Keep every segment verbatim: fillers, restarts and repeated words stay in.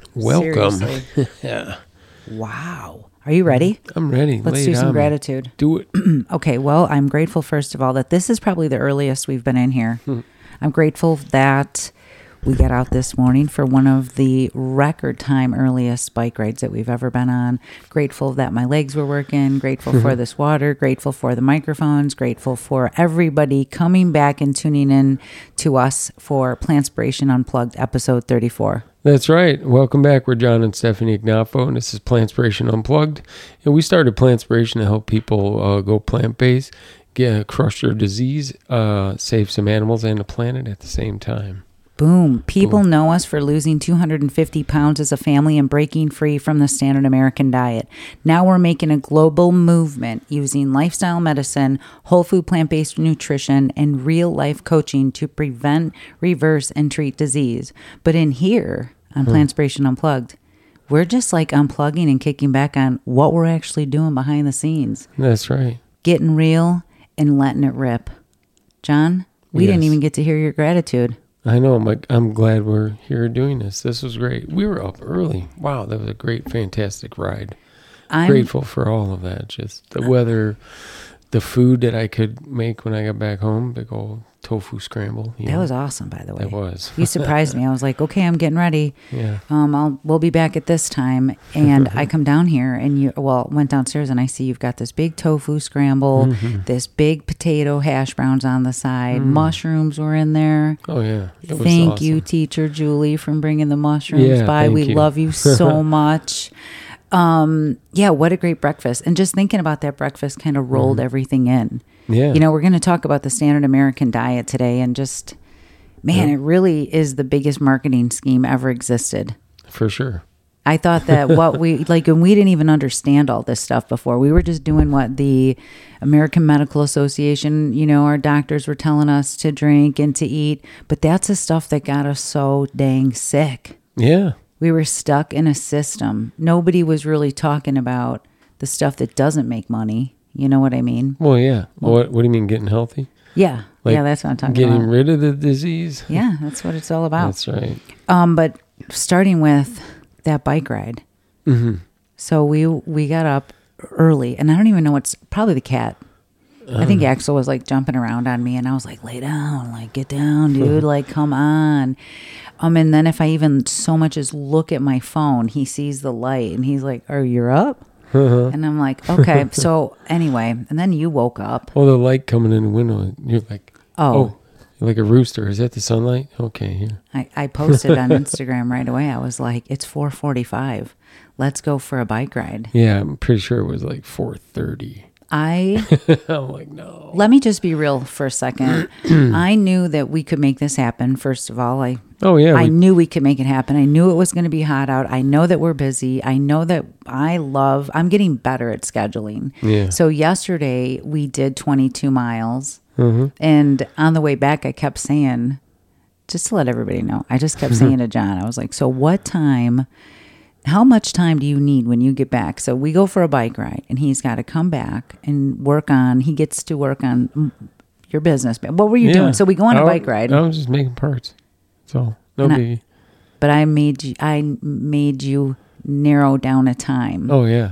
Welcome. Seriously. Yeah. Wow. Are you ready? I'm ready. Let's Lay do it some on me. gratitude. Do it. Okay, well, I'm grateful, first of all, that this is probably the earliest we've been in here. Hmm. I'm grateful that we got out this morning for one of the record time earliest bike rides that we've ever been on. Grateful that my legs were working. Grateful for this water. Grateful for the microphones. Grateful for everybody coming back and tuning in to us for Plantspiration Unplugged, episode thirty-four. That's right. Welcome back. We're John and Stephanie Ignafo, and this is Plantspiration Unplugged. And we started Plantspiration to help people uh, go plant-based, get crush their disease, uh, save some animals and the planet at the same time. Boom. People Boom. know us for losing two hundred fifty pounds as a family and breaking free from the standard American diet. Now we're making a global movement using lifestyle medicine, whole food plant-based nutrition, and real-life coaching to prevent, reverse, and treat disease. But in here, on hmm. Plantspiration Unplugged, we're just like unplugging and kicking back on what we're actually doing behind the scenes. That's right. Getting real and letting it rip. John, we Yes. didn't even get to hear your gratitude. I know. I'm, like, I'm glad we're here doing this. This was great. We were up early. Wow, that was a great, fantastic ride. I'm grateful for all of that. Just the weather, the food that I could make when I got back home, big old tofu scramble. That know. was awesome, by the way. That was. You surprised me. I was like, okay, I'm getting ready. Yeah. Um, I'll we'll be back at this time. And I come down here and you well went downstairs and I see you've got this big tofu scramble, mm-hmm. this big potato hash browns on the side, mm. mushrooms were in there. Oh yeah. That was thank awesome. you, teacher Julie, for bringing the mushrooms yeah, by. We you. love you so much. Um, yeah, what a great breakfast. And just thinking about that breakfast kind of rolled mm-hmm. everything in. Yeah. You know, we're going to talk about the standard American diet today and just, man, yeah. it really is the biggest marketing scheme ever existed. For sure. I thought that what we, like, and we didn't even understand all this stuff before. We were just doing what the American Medical Association, you know, our doctors were telling us to drink and to eat. But that's the stuff that got us so dang sick. Yeah. We were stuck in a system. Nobody was really talking about the stuff that doesn't make money. You know what I mean? Well, yeah. Well, what, what do you mean getting healthy? Yeah. Like yeah, that's what I'm talking getting about. Getting rid of the disease? Yeah, that's what it's all about. That's right. Um, but starting with that bike ride. Mm-hmm. So we we got up early, and I don't even know what's, probably the cat. I think Axel was like jumping around on me, and I was like, lay down, like get down, dude, like come on. Um, and then if I even so much as look at my phone, he sees the light, and he's like, "Are you up?" Uh-huh. And I'm like, okay. So anyway, and then you woke up. Oh, the light coming in the window. And you're like, oh, oh, you're like a rooster. Is that the sunlight? Okay, here. I, I posted on Instagram right away. I was like, it's four forty-five. Let's go for a bike ride. Yeah, I'm pretty sure it was like four thirty. I, I'm like, no. Let me just be real for a second. I knew that we could make this happen. First of all, I, oh yeah, I we, knew we could make it happen. I knew it was going to be hot out. I know that we're busy. I know that I love, I'm getting better at scheduling. Yeah. So yesterday we did twenty-two miles. Mm-hmm. And on the way back, I kept saying, just to let everybody know, I just kept saying to John, I was like, so what time, how much time do you need when you get back? So we go for a bike ride, and he's got to come back and work on, he gets to work on your business. What were you yeah. doing? So we go on a I, bike ride. I was just making parts. So no and biggie. I, but I made you, I made you narrow down a time. Oh, yeah.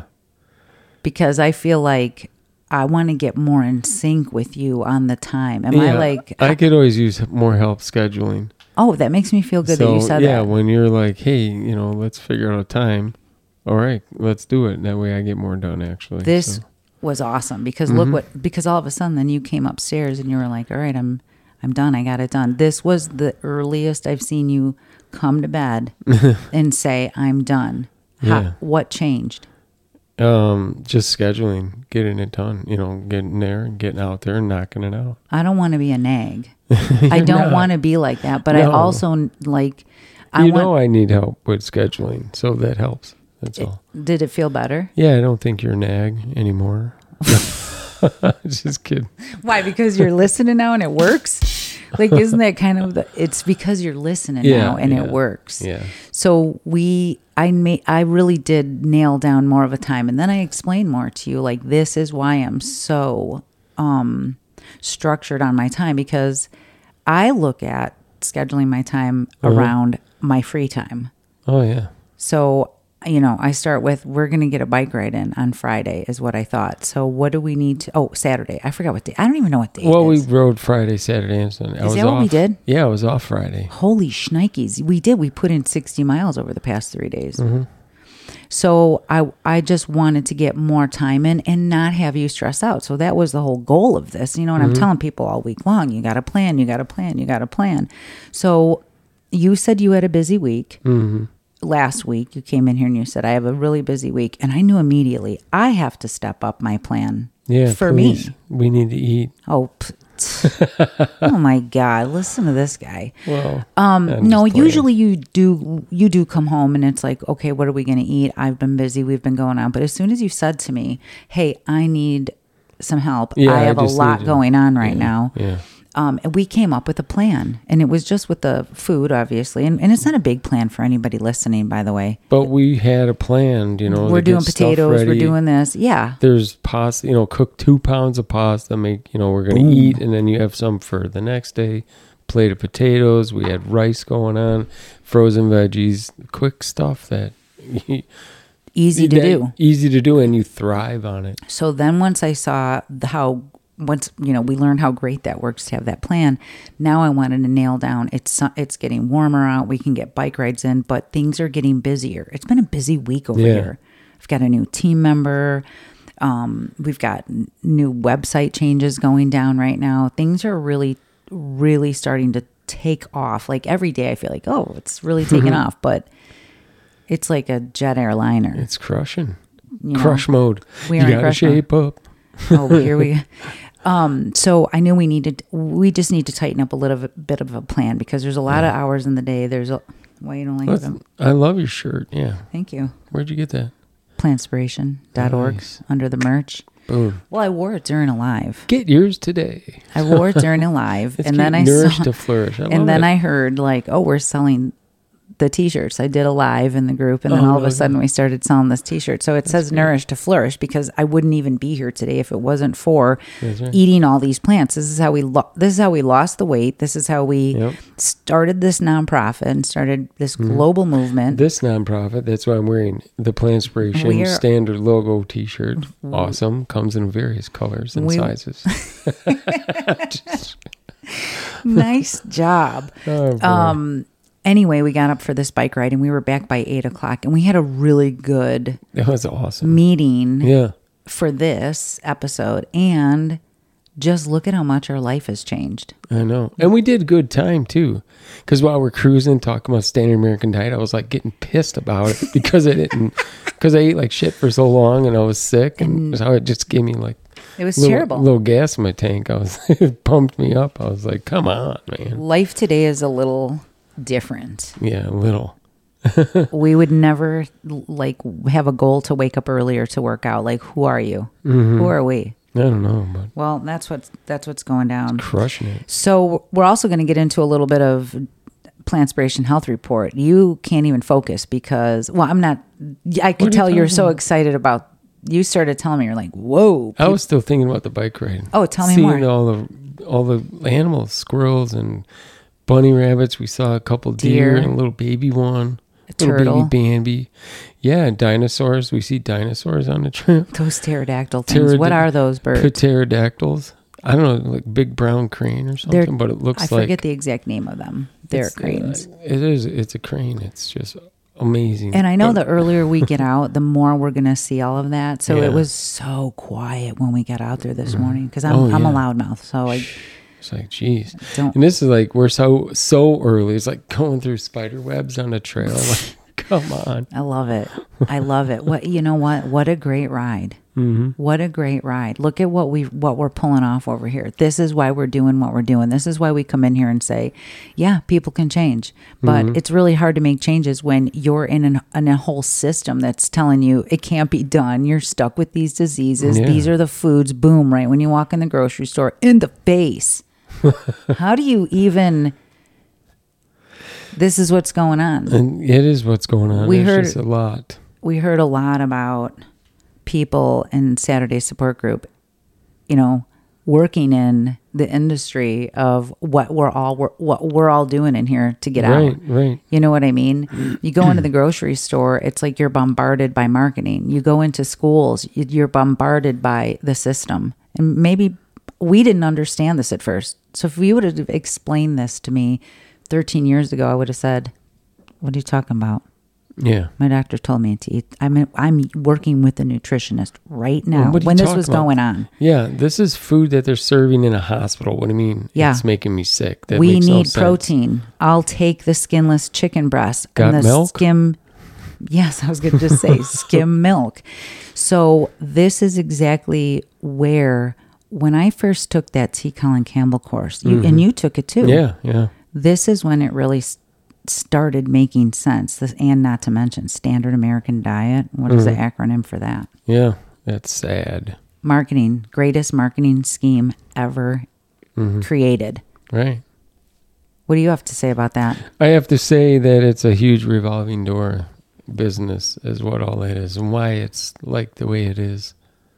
Because I feel like I want to get more in sync with you on the time. Am yeah, I like... I could always use more help scheduling. Oh, that makes me feel good so, that you said yeah, that. Yeah, when you're like, hey, you know, let's figure out a time. All right, let's do it. That way I get more done, actually. This so. was awesome because mm-hmm. look what, because all of a sudden then you came upstairs and you were like, all right, I'm I'm done. I got it done. This was the earliest I've seen you come to bed and say, I'm done. How, yeah. What changed? Um, just scheduling, getting it done, you know, getting there and getting out there and knocking it out. I don't want to be a nag. I don't want to be like that, but no. I also like, I you want, know, I need help with scheduling. So that helps. That's it, all. Did it feel better? Yeah. I don't think you're a nag anymore. Just kidding. Why? Because you're listening now and it works? Like, isn't that kind of the, it's because you're listening yeah, now and yeah, it works. Yeah. So we, I made, I really did nail down more of a time. And then I explained more to you, like, this is why I'm so um, structured on my time, because I look at scheduling my time mm-hmm. around my free time. Oh, yeah. So, you know, I start with, we're going to get a bike ride in on Friday is what I thought. So what do we need to, oh, Saturday. I forgot what day. I don't even know what day well, it is. we rode Friday, Saturday, and Sunday. I is was that what off. we did? Yeah, I was off Friday. Holy shnikes. We did. We put in sixty miles over the past three days. Mm-hmm. So I I just wanted to get more time in and not have you stress out. So that was the whole goal of this. You know, and mm-hmm. I'm telling people all week long, you got to plan, you got to plan, you got to plan. So you said you had a busy week. Mm-hmm. Last week, you came in here and you said, I have a really busy week. And I knew immediately I have to step up my plan yeah, for please. me. We need to eat. Oh, oh my God! Listen to this guy. Well, um, no. Usually you do you do come home and it's like, okay, what are we going to eat? I've been busy. We've been going on. But as soon as you said to me, "Hey, I need some help. Yeah, I have I a lot going on right yeah, now." Yeah. Um, and we came up with a plan, and it was just with the food, obviously, and, and it's not a big plan for anybody listening, by the way. But we had a plan, you know. We're doing potatoes. We're doing this, yeah. There's pasta, you know. Cook two pounds of pasta. Make, you know, we're gonna Boom. eat, and then you have some for the next day. Plate of potatoes. We had rice going on, frozen veggies, quick stuff that easy to that, do, easy to do, and you thrive on it. So then, once I saw the, how. Once, you know, we learned how great that works to have that plan. Now I wanted to nail down, it's it's getting warmer out. We can get bike rides in, but things are getting busier. It's been a busy week over yeah. here. I've got a new team member. Um, we've got new website changes going down right now. Things are really, really starting to take off. Like every day I feel like, oh, it's really taking off. But it's like a jet airliner. It's crushing. You crush know, mode. We you got to shape mode. up. Oh, here we go. Um, so I knew we needed, we just need to tighten up a little bit of a plan because there's a lot yeah. of hours in the day. There's a, why you don't like Let's, them? I love your shirt. Yeah. Thank you. Where'd you get that? Plantspiration dot org nice. Under the merch. Boom. Well, I wore it during a live. Get yours today. I wore it during a live. It's and then I nourished saw, to flourish. I love and then it. I heard like, oh, we're selling the t-shirts. I did a live in the group and then oh, all of a okay. sudden we started selling this t-shirt. So it That's says great. Nourish to Flourish because I wouldn't even be here today if it wasn't for right. eating all these plants. This is how we lo- this is how we lost the weight. This is how we yep. started this nonprofit and started this mm-hmm. global movement. This nonprofit, that's why I'm wearing the Plantspiration standard logo t-shirt. Mm-hmm. Awesome. Comes in various colors and we, sizes. Just, nice job. Oh, um Anyway, we got up for this bike ride and we were back by eight o'clock and we had a really good that was awesome meeting yeah. for this episode. And just look at how much our life has changed. I know. And we did good time too. Because while we're cruising, talking about standard American diet, I was like getting pissed about it because I didn't, because I ate like shit for so long and I was sick. And, and so it just gave me like, it was little, terrible. little gas in my tank. I was, it pumped me up. I was like, come on, man. Life today is a little different. Yeah, a little. We would never like have a goal to wake up earlier to work out. Like, who are you? Mm-hmm. Who are we? I don't know, but well, that's what's that's what's going down. It's crushing it. So we're also going to get into a little bit of Plantspiration Health Report. You can't even focus because, well, I'm not. I could tell you you're so excited about. You started telling me you're like, whoa. I was still thinking about the bike ride. Oh, tell me Seeing more. Seeing all the all the animals, squirrels and bunny rabbits. We saw a couple deer, deer and a little baby one. A turtle. Little baby Bambi. Yeah, dinosaurs. We see dinosaurs on the trip. Those pterodactyl things. Pterod- what are those birds? Pterodactyls. I don't know, like big brown crane or something, They're, but it looks like... I forget like, the exact name of them. They're cranes. Uh, it is. It's a crane. It's just amazing. And I know but, the earlier we get out, the more we're going to see all of that. So yeah. It was so quiet when we got out there this mm-hmm. morning because I'm, oh, I'm yeah. a loudmouth. So like... It's like, geez. Don't. And this is like, we're so, so early. It's like going through spider webs on a trail. Like, come on. I love it. I love it. What, you know what? What a great ride. Mm-hmm. What a great ride. Look at what we, what we're pulling off over here. This is why we're doing what we're doing. This is why we come in here and say, yeah, people can change, but mm-hmm. it's really hard to make changes when you're in, an, in a whole system that's telling you it can't be done. You're stuck with these diseases. Yeah. These are the foods. Boom. Right. When you walk in the grocery store, in the face. How do you even... This is what's going on. And it is what's going on. We There's heard just a lot. We heard a lot about people in Saturday support group, you know, working in the industry of what we're all we're, what we're all doing in here to get right, out. Right. You know what I mean? You go into the grocery store, it's like you're bombarded by marketing. You go into schools, you're bombarded by the system. And maybe we didn't understand this at first. So if you would have explained this to me thirteen years ago, I would have said, "What are you talking about?" Yeah. My doctor told me to eat. I'm I'm working with a nutritionist right now well, when this was about? going on. Yeah, this is food that they're serving in a hospital. What do you mean? Yeah. It's making me sick. That we makes need no sense. protein. I'll take the skinless chicken breast. Got and the milk? Skim. Yes, I was going to just say skim milk. So this is exactly where, when I first took that T. Colin Campbell course, you, mm-hmm. and you took it too. Yeah, yeah. This is when it really started making sense. This, and not to mention Standard American Diet. What is mm-hmm. the acronym for that? Yeah, that's sad. Marketing, greatest marketing scheme ever mm-hmm. created. Right. What do you have to say about that? I have to say that it's a huge revolving door business is what all that is, and why it's like the way it is.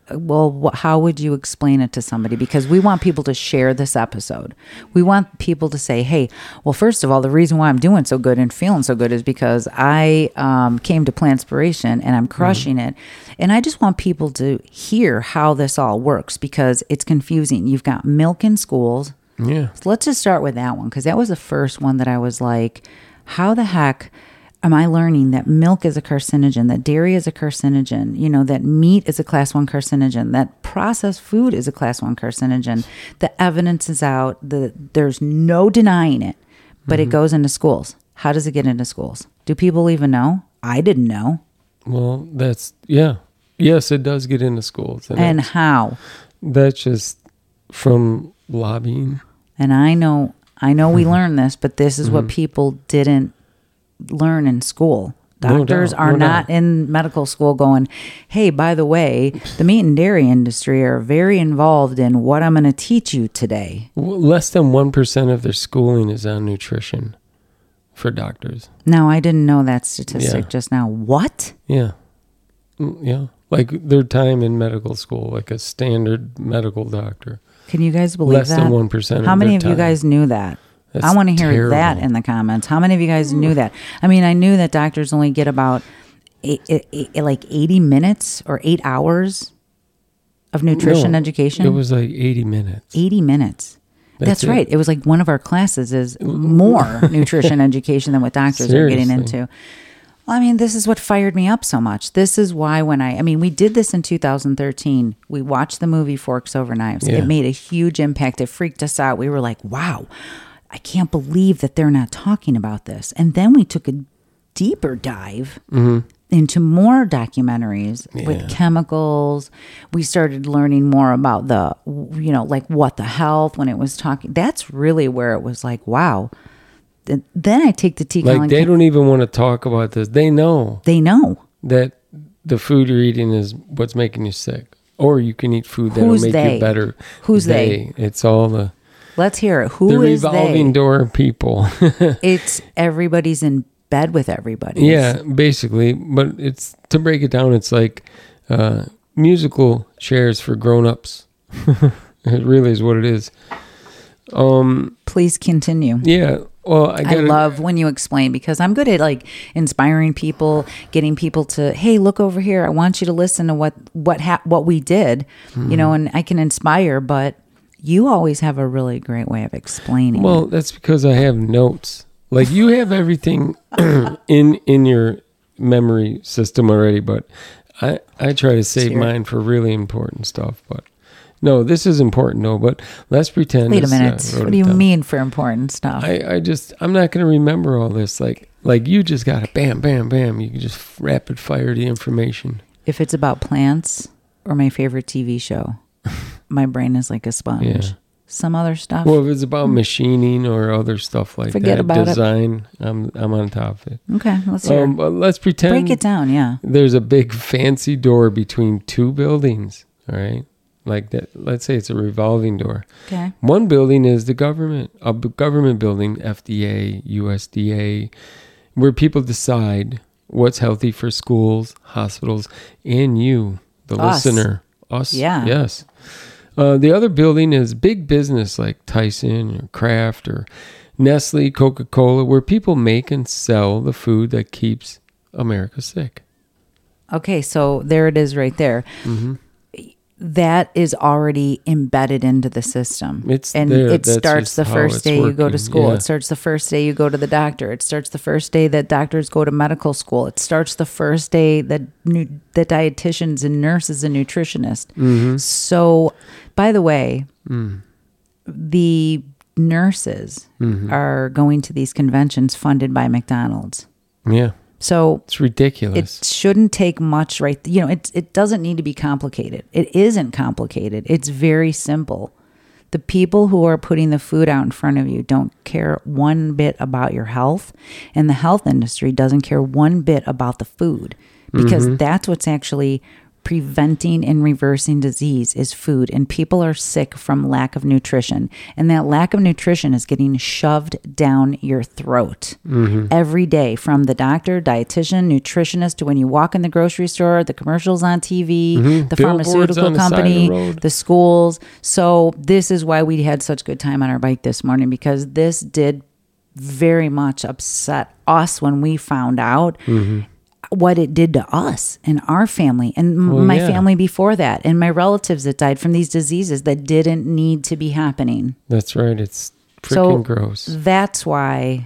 Well, how would you explain it to somebody? Because we want people to share this episode. We want people to say, hey, well, first of all, the reason why I'm doing so good and feeling so good is because I um, came to Plantspiration and I'm crushing mm-hmm. it. And I just want people to hear how this all works, because it's confusing. You've got milk in schools. Yeah. So let's just start with that one, because that was the first one that I was like, how the heck am I learning that milk is a carcinogen, that dairy is a carcinogen, you know, that meat is a class one carcinogen, that processed food is a class one carcinogen. The evidence is out. The, there's no denying it, but mm-hmm. it goes into schools. How does it get into schools? Do people even know? I didn't know. Well, that's, yeah. Yes, it does get into schools. And, and how? That's just from lobbying. And I know, I know we learned this, but this is mm-hmm. what people didn't learn in school. Doctors no doubt, are no not doubt. in medical school going, hey, by the way, the meat and dairy industry are very involved in what I'm going to teach you today. Less than one percent of their schooling is on nutrition for doctors. No, I didn't know that statistic yeah. just now. What? Yeah. Yeah. Like their time in medical school, like a standard medical doctor. Can you guys believe Less that? Less than one percent How of many their of time. you guys knew that? That's I want to hear terrible. that in the comments. How many of you guys knew that? I mean, I knew that doctors only get about eight, eight, eight, like eighty minutes or eight hours of nutrition no, education. It was like eighty minutes. eighty minutes. That's, That's it. right. It was like one of our classes is more nutrition education than what doctors Seriously. are getting into. Well, I mean, this is what fired me up so much. This is why when I, I mean, we did this in two thousand thirteen. We watched the movie Forks Over Knives. Yeah. It made a huge impact. It freaked us out. We were like, wow, I can't believe that they're not talking about this. And then we took a deeper dive mm-hmm. into more documentaries yeah. with chemicals. We started learning more about the, you know, like What the Health when it was talking. That's really where it was like, wow. Then I take the T. Like Colin they Cam- don't even want to talk about this. They know. They know. That the food you're eating is what's making you sick. Or you can eat food that'll Who's make they? you better. Who's they? they? It's all the... Let's hear it. Who the is revolving they? door people. It's everybody's in bed with everybody. Yeah, basically. But it's to break it down, it's like uh, musical chairs for grown-ups. It really is what it is. Um, Please continue. Yeah. Well, I, gotta, I love when you explain, because I'm good at like inspiring people, getting people to, hey, look over here. I want you to listen to what what ha- what we did, mm-hmm. you know, and I can inspire. But you always have a really great way of explaining. Well, it. that's because I have notes. Like you have everything in in your memory system already, but I I try to save Sure. mine for really important stuff. But no, this is important, no. But let's pretend. Wait a this, uh, minute. wrote What do it you down. mean for important stuff? I, I just I'm not going to remember all this. Like like you just got it. Bam, bam, bam. You can just rapid fire the information. If it's about plants or my favorite T V show, my brain is like a sponge. Yeah. Some other stuff. Well, if it's about machining or other stuff like Forget that, about design, it. I'm I'm on top of it. Okay, let's hear. Um, it. but let's pretend. Break it down, yeah. There's a big fancy door between two buildings. All right, like that. Let's say it's a revolving door. Okay. One building is the government, a b- government building, F D A, U S D A, where people decide what's healthy for schools, hospitals, and you, the Us. listener. Us. Yeah. Yes. Uh, the other building is big business like Tyson or Kraft or Nestle, Coca-Cola, where people make and sell the food that keeps America sick. Okay, so there it is right there. Mm-hmm. That is already embedded into the system. It's and there. it That's starts the first day working. You go to school. Yeah. It starts the first day you go to the doctor. It starts the first day that doctors go to medical school. It starts the first day that new, that dietitians and nurses and nutritionists. Mm-hmm. So, by the way, mm. the nurses mm-hmm. are going to these conventions funded by McDonald's. Yeah. So it's ridiculous. It shouldn't take much, right? You know, it it doesn't need to be complicated. It isn't complicated. It's very simple. The people who are putting the food out in front of you don't care one bit about your health, and the health industry doesn't care one bit about the food, because mm-hmm. that's what's actually preventing and reversing disease is food, and people are sick from lack of nutrition, and that lack of nutrition is getting shoved down your throat mm-hmm. every day, from the doctor, dietitian, nutritionist, to when you walk in the grocery store, the commercials on T V, mm-hmm. the Billboards pharmaceutical the company, the, the schools. So this is why we had such good time on our bike this morning, because this did very much upset us when we found out mm-hmm. what it did to us and our family and well, my yeah. family before that, and my relatives that died from these diseases that didn't need to be happening. That's right. It's freaking so gross. That's why.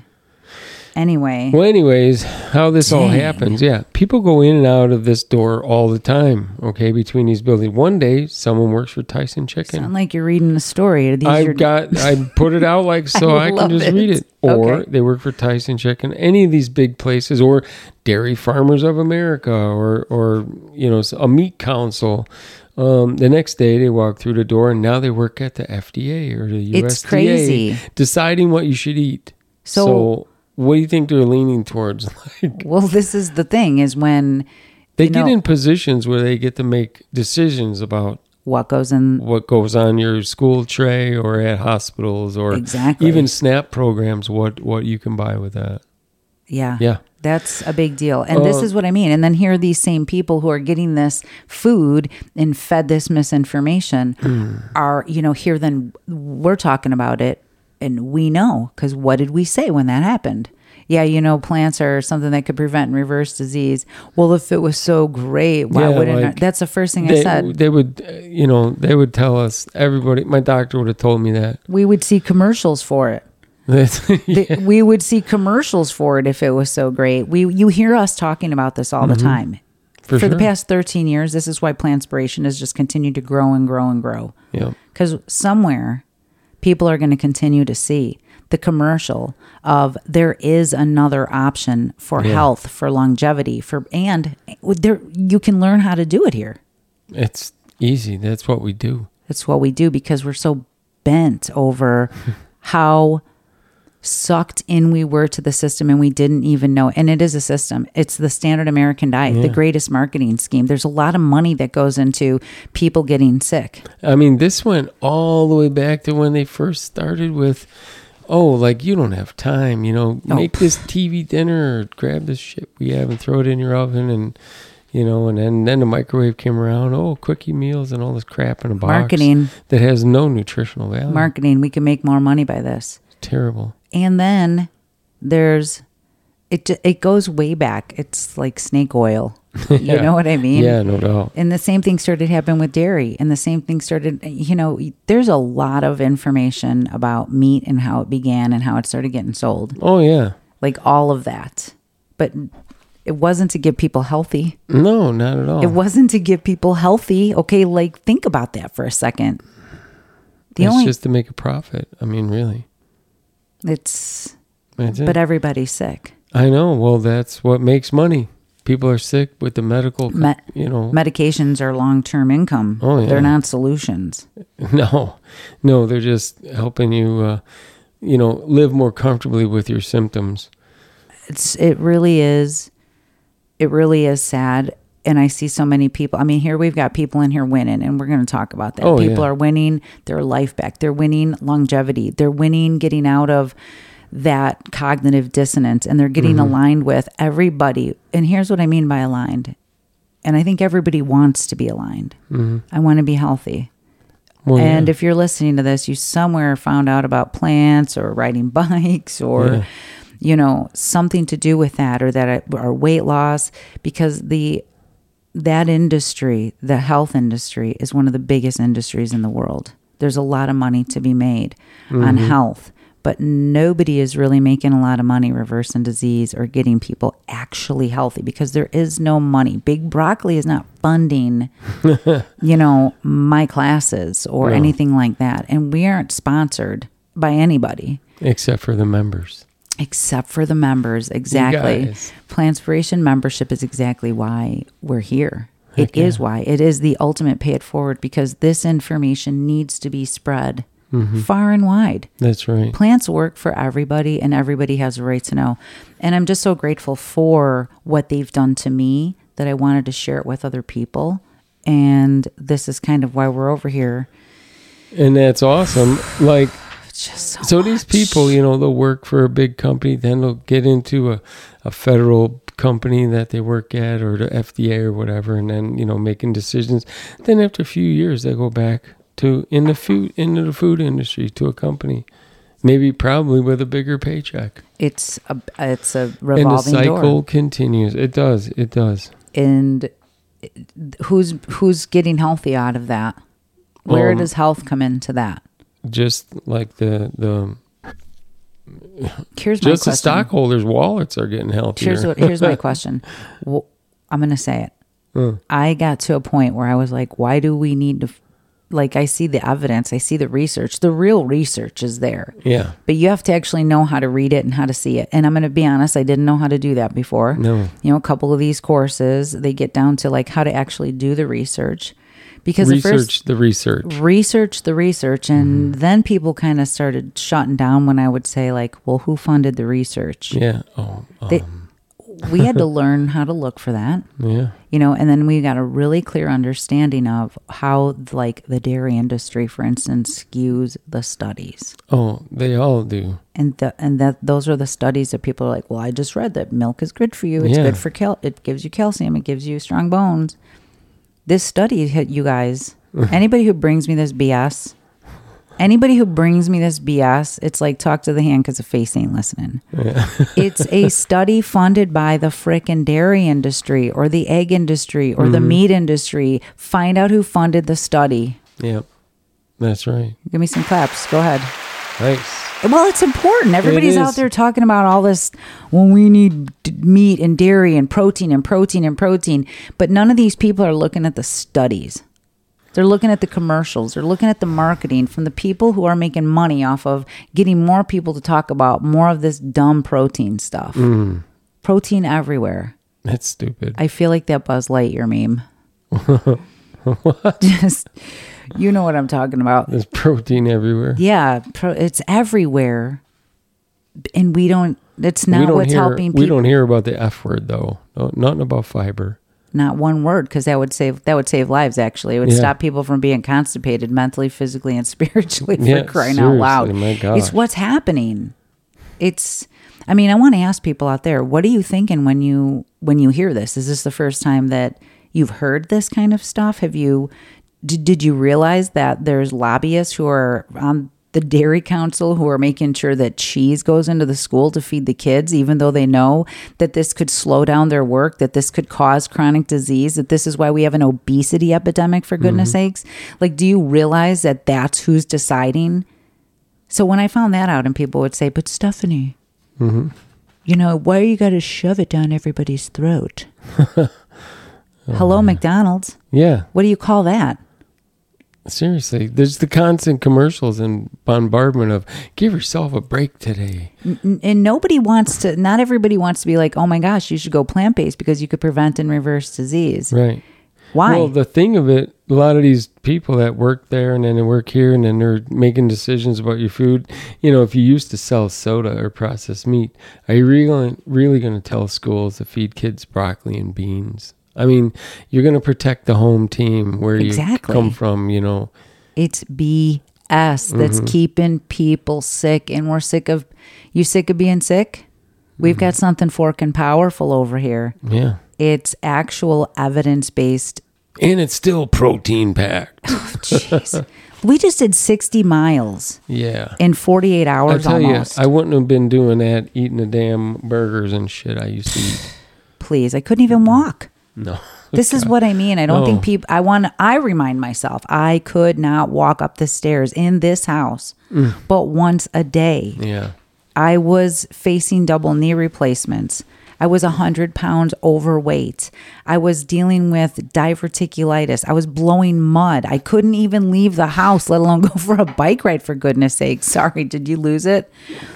Anyway. Well, anyways, how this Dang. all happens. Yeah. People go in and out of this door all the time, okay, between these buildings. One day, someone works for Tyson Chicken. Sound like you're reading a story. These I've are... got, I put it out like so I, I can just it. read it. Or okay. they work for Tyson Chicken, any of these big places, or Dairy Farmers of America, or, or you know, a meat council. Um, the next day they walk through the door and now they work at the F D A or the U S D A. It's crazy. Deciding what you should eat. So, so what do you think they're leaning towards? Like, well, this is the thing, is when they you get know, in positions where they get to make decisions about what goes in, what goes on your school tray or at hospitals, or exactly. even SNAP programs, what, what you can buy with that. Yeah. Yeah. That's a big deal. And uh, this is what I mean. And then here are these same people who are getting this food and fed this misinformation mm. are, you know, here then we're talking about it. And we know, because what did we say when that happened? Yeah, you know, plants are something that could prevent and reverse disease. Well, if it was so great, why yeah, wouldn't like it? That's the first thing they, I said. They would, you know, they would tell us, everybody, my doctor would have told me that. We would see commercials for it. yeah. the, we would see commercials for it if it was so great. We You hear us talking about this all mm-hmm. the time. For, for sure. the past thirteen years, this is why Plantspiration has just continued to grow and grow and grow. Yeah. Because somewhere, people are going to continue to see the commercial of there is another option for yeah. health, for longevity, for and there you can learn how to do it here. It's easy. That's what we do. That's what we do, because we're so bent over how sucked in we were to the system, and we didn't even know. And it is a system. It's the standard American diet, yeah. the greatest marketing scheme. There's a lot of money that goes into people getting sick. I mean, this went all the way back to when they first started with, oh, like, you don't have time, you know, oh. make this T V dinner, or grab this shit we have and throw it in your oven, and, you know, and then, then the microwave came around, oh, quickie meals and all this crap in a box. Marketing. That has no nutritional value. Marketing. We can make more money by this. It's terrible. And then there's, it it goes way back. It's like snake oil. You yeah. know what I mean? Yeah, no doubt. And the same thing started happening with dairy. And the same thing started, you know, there's a lot of information about meat and how it began and how it started getting sold. Oh, yeah. Like all of that. But it wasn't to get people healthy. No, not at all. It wasn't to get people healthy. Okay, like think about that for a second. The it's only, just to make a profit. I mean, really. It's, that's but it. everybody's sick. I know. Well, that's what makes money. People are sick with the medical, Me- you know. Medications are long-term income. Oh, yeah. They're not solutions. No, no, they're just helping you, uh, you know, live more comfortably with your symptoms. It's, it really is, it really is sad. And I see so many people. I mean, here we've got people in here winning, and we're going to talk about that. Oh, people yeah. are winning their life back. They're winning longevity. They're winning getting out of that cognitive dissonance, and they're getting mm-hmm. aligned with everybody. And here's what I mean by aligned. And I think everybody wants to be aligned. Mm-hmm. I want to be healthy. Well, and yeah. if you're listening to this, you somewhere found out about plants or riding bikes or, yeah. you know, something to do with that, or that or weight loss, because the that industry, the health industry, is one of the biggest industries in the world. There's a lot of money to be made mm-hmm. on health, but nobody is really making a lot of money reversing disease or getting people actually healthy, because there is no money. Big Broccoli is not funding, you know, my classes or no. anything like that. And we aren't sponsored by anybody. Except for the members. Except for the members, exactly. Plantspiration membership is exactly why we're here. It okay. is why. It is the ultimate pay it forward, because this information needs to be spread mm-hmm. far and wide. That's right. Plants work for everybody, and everybody has a right to know. And I'm just so grateful for what they've done to me that I wanted to share it with other people. And this is kind of why we're over here. And that's awesome. Like, just so, so these people, you know, they'll work for a big company, then they'll get into a, a federal company that they work at, or the F D A or whatever, and then, you know, making decisions. Then after a few years, they go back to in the food into the food industry, to a company, maybe probably with a bigger paycheck. It's a it's a revolving door. And the cycle door. continues. It does. It does. And who's who's getting healthy out of that? Where um, does health come into that? Just like the the here's my just question. The stockholders' wallets are getting healthier. Here's what, here's my question. Well, I'm going to say it. Uh. I got to a point where I was like, why do we need to? Like, I see the evidence, I see the research. The real research is there. Yeah. But you have to actually know how to read it and how to see it. And I'm going to be honest, I didn't know how to do that before. No. You know, a couple of these courses, they get down to like how to actually do the research. Because research the, first, the research. Research the research. And mm-hmm. then people kind of started shutting down when I would say, like, well, who funded the research? Yeah. Oh, um. they, we had to learn how to look for that. Yeah. You know, and then we got a really clear understanding of how, like, the dairy industry, for instance, skews the studies. Oh, they all do. And the, and that those are the studies that people are like, well, I just read that milk is good for you. It's yeah. good for cal. It gives you calcium. It gives you strong bones. This study hit you guys. Anybody who brings me this B S, anybody who brings me this B S, it's like talk to the hand because the face ain't listening. Yeah. It's a study funded by the frickin' dairy industry or the egg industry or mm-hmm. the meat industry. Find out who funded the study. Yep, that's right. Give me some claps. Go ahead. Nice. Well, it's important. Everybody's it out there talking about all this, well, we need d- meat and dairy and protein and protein and protein. But none of these people are looking at the studies. They're looking at the commercials. They're looking at the marketing from the people who are making money off of getting more people to talk about more of this dumb protein stuff. Mm. Protein everywhere. That's stupid. I feel like that Buzz Lightyear meme. What? Just, you know what I'm talking about. There's protein everywhere. Yeah, pro- it's everywhere. And we don't, it's not don't what's hear, helping people. We don't hear about the F word, though. No, nothing about fiber. Not one word, because that would save that would save lives, actually. It would yeah. stop people from being constipated mentally, physically, and spiritually, for yeah, crying out loud. My gosh. It's what's happening. It's, I mean, I want to ask people out there, what are you thinking when you when you hear this? Is this the first time that you've heard this kind of stuff? Have you, did, did you realize that there's lobbyists who are on the Dairy Council who are making sure that cheese goes into the school to feed the kids, even though they know that this could slow down their work, that this could cause chronic disease, that this is why we have an obesity epidemic, for goodness mm-hmm. sakes? Like, do you realize that that's who's deciding? So when I found that out, and people would say, but Stephanie, mm-hmm. you know, why you got to shove it down everybody's throat? oh, Hello, man. McDonald's. Yeah. What do you call that? Seriously, there's the constant commercials and bombardment of give yourself a break today. N- and nobody wants to, not everybody wants to be like, oh my gosh, you should go plant-based because you could prevent and reverse disease. Right. Why? Well, the thing of it, a lot of these people that work there and then they work here and then they're making decisions about your food. You know, if you used to sell soda or processed meat, are you really, really going to tell schools to feed kids broccoli and beans? I mean, you're going to protect the home team where exactly. you come from, you know. It's B S that's mm-hmm. keeping people sick, and we're sick of, you sick of being sick? We've mm-hmm. got something fork and powerful over here. Yeah. It's actual evidence-based. And it's still protein packed. Oh, jeez. We just did sixty miles. Yeah. In forty-eight hours I tell almost. you, I wouldn't have been doing that, eating the damn burgers and shit I used to eat. Please, I couldn't even walk. No. This is what I mean. I don't No. think people, I want, I remind myself, I could not walk up the stairs in this house, mm. but once a day. Yeah. I was facing double knee replacements. I was one hundred pounds overweight. I was dealing with diverticulitis. I was blowing mud. I couldn't even leave the house, let alone go for a bike ride, for goodness sake. Sorry, did you lose it?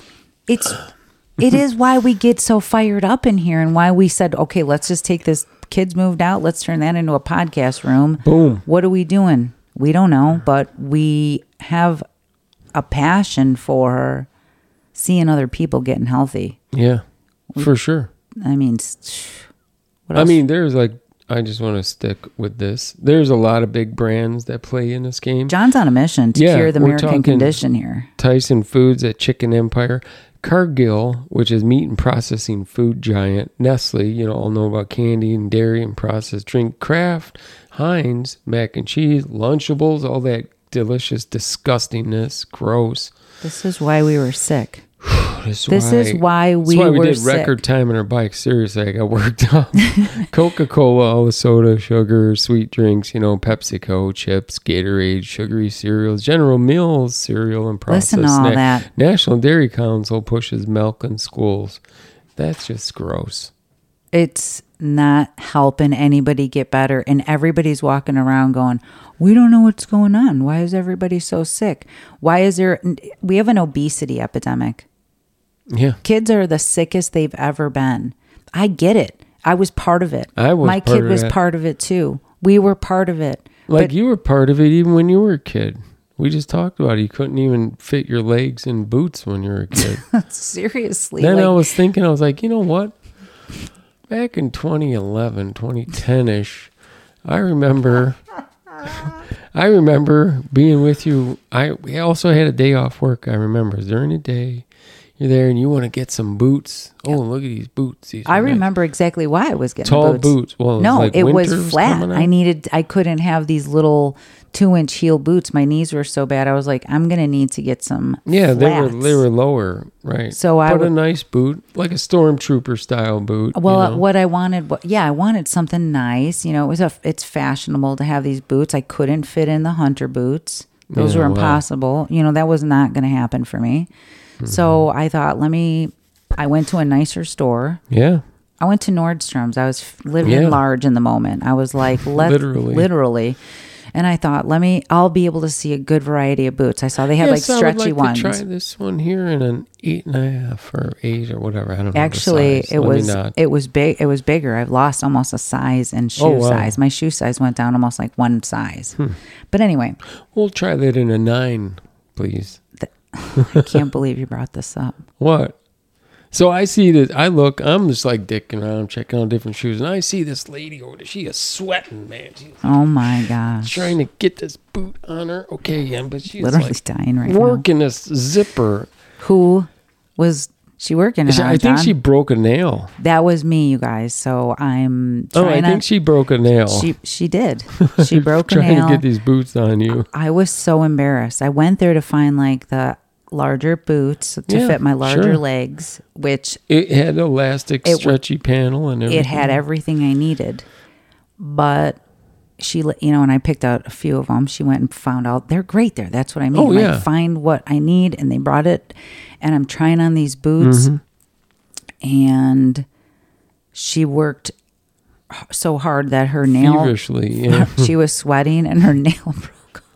It's, it is why we get so fired up in here and why we said, okay, let's just take this. Kids moved out. Let's turn that into a podcast room. Boom. What are we doing? We don't know, but we have a passion for seeing other people getting healthy. Yeah, for sure. I mean, what else? I mean, there's like, I just want to stick with this. There's a lot of big brands that play in this game. John's on a mission to yeah, cure the American condition here. Tyson Foods at Chicken Empire. Cargill, which is meat and processing food giant. Nestle, you know, all know about candy and dairy and processed drink. Kraft, Heinz, mac and cheese, Lunchables, all that delicious disgustingness. Gross. This is why we were sick. This, this why, is why we that's why we were did sick. record time on our bike. Seriously, I got worked up. Coca-Cola, all the soda, sugar, sweet drinks, you know, PepsiCo, chips, Gatorade, sugary cereals, General Mills cereal and processed Listen to all snack. that. National Dairy Council pushes milk in schools. That's just gross. It's not helping anybody get better, and everybody's walking around going, we don't know what's going on. Why is everybody so sick? Why is there, we have an obesity epidemic. Yeah. Kids are the sickest they've ever been. I get it. I was part of it. I was My part kid of was that. part of it too. We were part of it. Like But you were part of it even when you were a kid. We just talked about it. You couldn't even fit your legs in boots when you were a kid. seriously. Then like, I was thinking, I was like, you know what? Back in twenty eleven, twenty ten-ish, I remember... I remember being with you. I we also had a day off work. I remember during the day, you're there and you want to get some boots. Oh, look at these boots. These I are nice. remember exactly why I was getting Tall boots. boots. Well, it was no, like it was winter flat. coming I up. needed. I couldn't have these little two-inch heel boots. My knees were so bad. I was like, I'm gonna need to get some. Yeah, they were flats. they were lower, right? So I Put would- a nice boot, like a stormtrooper style boot. Well, you know? what I wanted, wa- yeah, I wanted something nice. You know, it was a. It's fashionable to have these boots. I couldn't fit in the hunter boots. Those Yeah, were wow. impossible. You know, that was not going to happen for me. Mm-hmm. So I thought, let me. I went to a nicer store. Yeah. I went to Nordstrom's. I was living Yeah. large in the moment. I was like, let, Literally. literally. And I thought, let me, I'll be able to see a good variety of boots. I saw they had Yes, like I would stretchy like ones. to try this one here in an eight and a half or eight or whatever. I don't know. Actually, the size. it Let me was not. it was big. It was bigger. I've lost almost a size in shoe Oh, wow. size. My shoe size went down almost like one size. Hmm. But anyway, We'll try that in a nine, please. I can't believe you brought this up. What? So I see that. I look. I'm just like dicking around, checking out different shoes, and I see this lady over there. She is sweating, man. She's Oh my gosh! trying to get this boot on her. Okay, yeah, but she's Literally like dying right working this zipper. now. Who was she working? It She- on, I think John? she broke a nail. That was me, you guys. So I'm Oh, trying I think to. she broke a nail. She she did. She broke a trying nail. to get these boots on you. I was so embarrassed. I went there to find like the larger boots to Yeah, fit my larger sure. legs, which It had elastic, It w- stretchy panel and everything. it had everything I needed. But she, let- you know, and I picked out a few of them. She went and found out they're great there. That's what I mean. Oh, like, yeah. find what I need, and they brought it. And I'm trying on these boots, Mm-hmm. and she worked h- so hard that her nail, Feverishly, yeah. she was sweating, and her nail broke.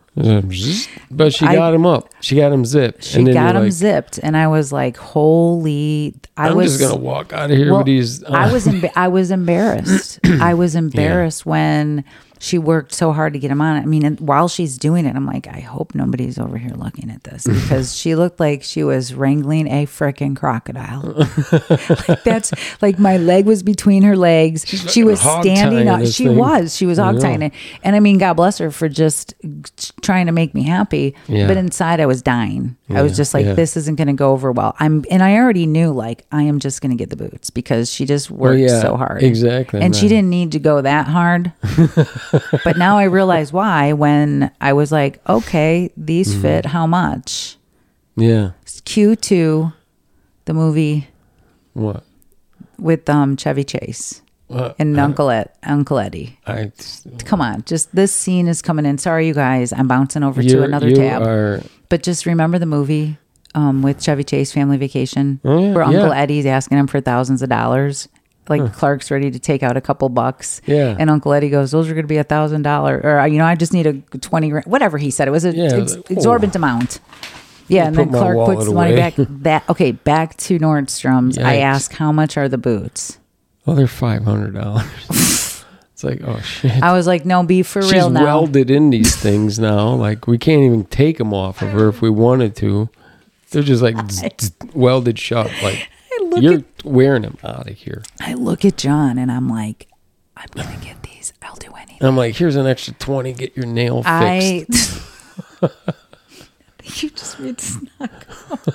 But she I- got him up. She got him zipped. She and then got you're them like, zipped, and I was like, "Holy!" I I'm was just gonna walk out of here well, with these. Uh, I was emba- I was embarrassed. I was embarrassed when she worked so hard to get him on. I mean, and while she's doing it, I'm like, I hope nobody's over here looking at this, because she looked like she was wrangling a freaking crocodile. Like, that's like my leg was between her legs. She was hog standing tying up. this She thing. was. She was hog tying Yeah. it. And I mean, God bless her for just trying to make me happy. Yeah. But inside I was dying. Yeah, I was just like, yeah. this isn't going to go over well. I'm, and I already knew like, I am just going to get the boots because she just worked yeah, so hard. exactly, And she right. didn't need to go that hard. But now I realize why when I was like, okay, these Mm-hmm. fit how much? Yeah. Q two, the movie What? with um Chevy Chase What? and Uncle Ed, Uncle Eddie. I, Come on, just this scene is coming in. Sorry, you guys, I'm bouncing over to you're- another you tab. Are, But just remember the movie um, with Chevy Chase, Family Vacation, Oh, yeah, where Uncle yeah. Eddie's asking him for thousands of dollars. Like Clark's ready to take out a couple bucks. Yeah. And Uncle Eddie goes, those are going to be a thousand dollars. Or, you know, I just need a twenty grand. Whatever he said. It was an Yeah, ex- like, exorbitant amount. Yeah. And put then my Clark wallet puts the money away. back. That, okay, back to Nordstrom's. I Yikes. ask, how much are the boots? oh, they're five hundred dollars. It's like, oh, shit. I was like, no, be for She's real now. welded in these things now. Like, we can't even take them off of her if we wanted to. They're just like zzz, zzz, welded shut. Like, look you're wearing them out of here. I look at John and I'm like, I'm going to get these. I'll do anything. And I'm like, here's an extra twenty. Get your nail I. fixed. You just made snack.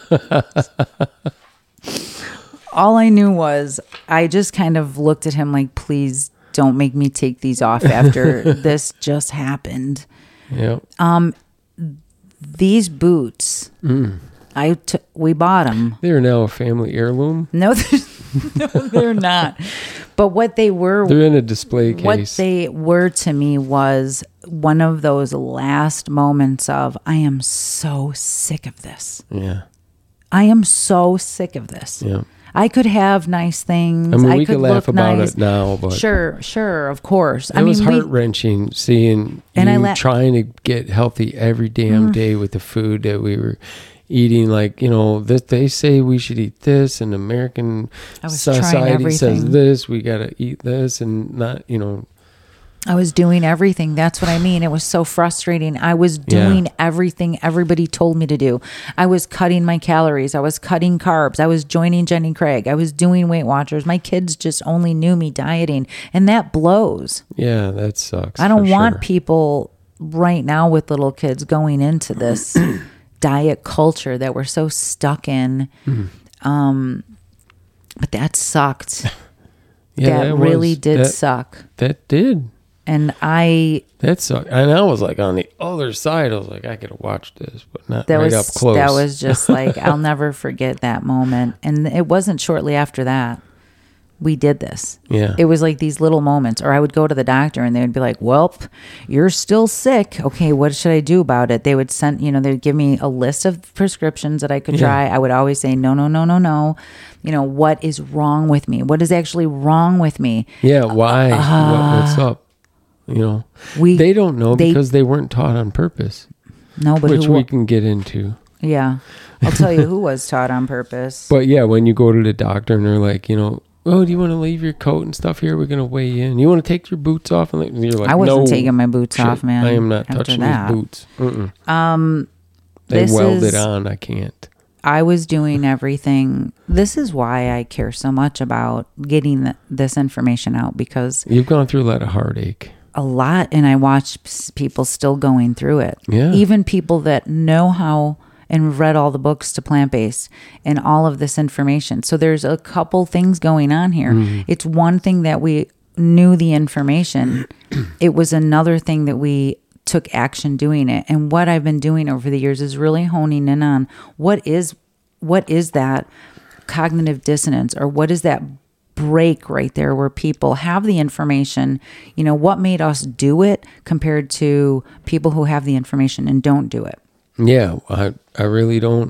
All I knew was I just kind of looked at him like, please don't make me take these off after this just happened. Yeah. These boots, Mm. I t- we bought them. They're now a family heirloom. No, they're, no, they're not. But what they were, They're in a display case. what they were to me was one of those last moments of, I am so sick of this. yeah. I am so sick of this. Yeah. I could have nice things. I mean, I we could could laugh look about nice. it now, but Sure, sure, of course. it I was mean, we- heart wrenching seeing And you I la- trying to get healthy every damn Mm. day with the food that we were eating. Like, you know, this, they say we should eat this, and American I was trying society says everything. this. We got to eat this, and not, you know. I was doing everything. That's what I mean. It was so frustrating. I was doing Yeah. everything everybody told me to do. I was cutting my calories. I was cutting carbs. I was joining Jenny Craig. I was doing Weight Watchers. My kids just only knew me dieting, and that blows. Yeah, that sucks. I don't for want sure. people right now with little kids going into this diet culture that we're so stuck in. Mm-hmm. Um, but that sucked. Yeah, that really was- did that, suck. That did. And I That sucked. And I was like on the other side. I was like, I could have watched this, but not that right was up close. that was just like I'll never forget that moment. And it wasn't shortly after that we did this. Yeah. It was like these little moments, or I would go to the doctor and they would be like, "Welp, you're still sick. Okay, what should I do about it?" They would send, you know, they'd give me a list of prescriptions that I could Yeah. try. I would always say, "No, no, no, no, no." You know, what is wrong with me? What is actually wrong with me? Yeah, why? what, what's up? You know, We they don't know they- because they weren't taught on purpose, No, but which who, we can get into. yeah, I'll tell you who was taught on purpose. But yeah, when you go to the doctor and they're like, you know, oh, do you want to leave your coat and stuff here? We're going to weigh you in. You want to take your boots off? And you're like, I wasn't no, taking my boots shit, off, man. I am not after touching that. these boots. Mm-mm. Um, They this weld is- it on. I can't. I was doing everything. This is why I care so much about getting th- this information out, because You've gone through a lot of heartache. a lot, and I watch s- people still going through it. Yeah. Even people that know how and read all the books to plant-based and all of this information. So there's a couple things going on here. Mm-hmm. It's one thing that we knew the information. It was another thing that we took action doing it. And what I've been doing over the years is really honing in on what is what is that cognitive dissonance, or what is that break right there where people have the information, you know, what made us do it compared to people who have the information and don't do it. Yeah, I I really don't.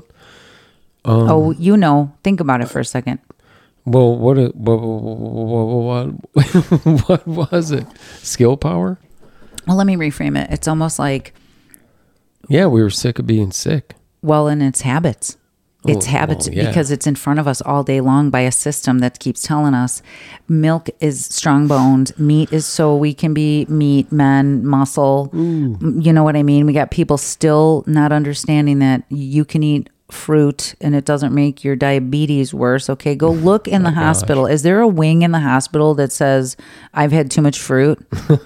Um, Oh, you know, think about it for a second. Well, what, a- what, what, what, what was it? Skill power? Well, let me reframe it. It's almost like, Yeah, we were sick of being sick. well, and it's habits. It's Oh, habits well, yeah. because it's in front of us all day long by a system that keeps telling us milk is strong boned, meat is so we can be meat, men, muscle. You know what I mean? We got people still not understanding that you can eat fruit and it doesn't make your diabetes worse, okay, go look in the oh hospital. Gosh. Is there a wing in the hospital that says, I've had too much fruit?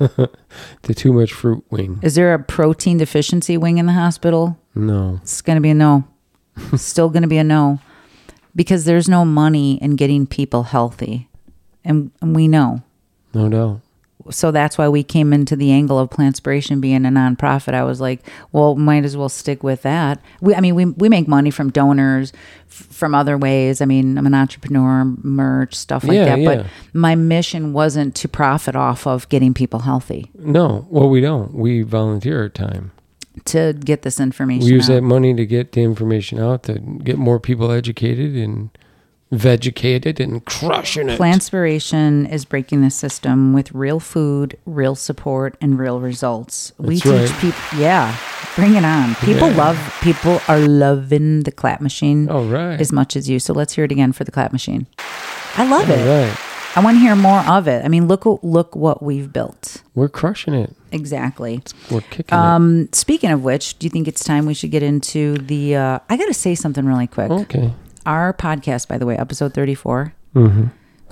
The too much fruit wing. Is there a protein deficiency wing in the hospital? No. It's going to be a no. Still going to be a no. Because there's no money in getting people healthy. And, and we know. No doubt. So that's why we came into the angle of Plantspiration being a nonprofit. I was like, well, might as well stick with that. We, I mean, we we make money from donors, f- from other ways. I mean, I'm an entrepreneur, merch, stuff like yeah, that. Yeah. But my mission wasn't to profit off of getting people healthy. No, well, we don't. We volunteer our time to get this information We use out. that money to get the information out, to get more people educated and vegecated and crushing it. Plantspiration is breaking the system with real food, real support, and real results. We That's teach right. people, yeah, bring it on. People Yeah. love, people are loving the clap machine All right. as much as you. So let's hear it again for the clap machine. I love All it. right. I want to hear more of it. I mean, look, look what we've built. We're crushing it. Exactly. We're kicking Um, speaking of which, do you think it's time we should get into the, uh, I got to say something really quick. it. Okay. Our podcast, by the way, episode thirty-four, Mm-hmm.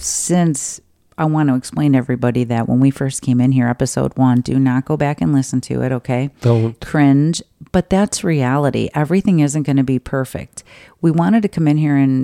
since I want to explain to everybody that when we first came in here, episode one, do not go back and listen to it, okay? Don't. Cringe, but that's reality. Everything isn't going to be perfect. We wanted to come in here and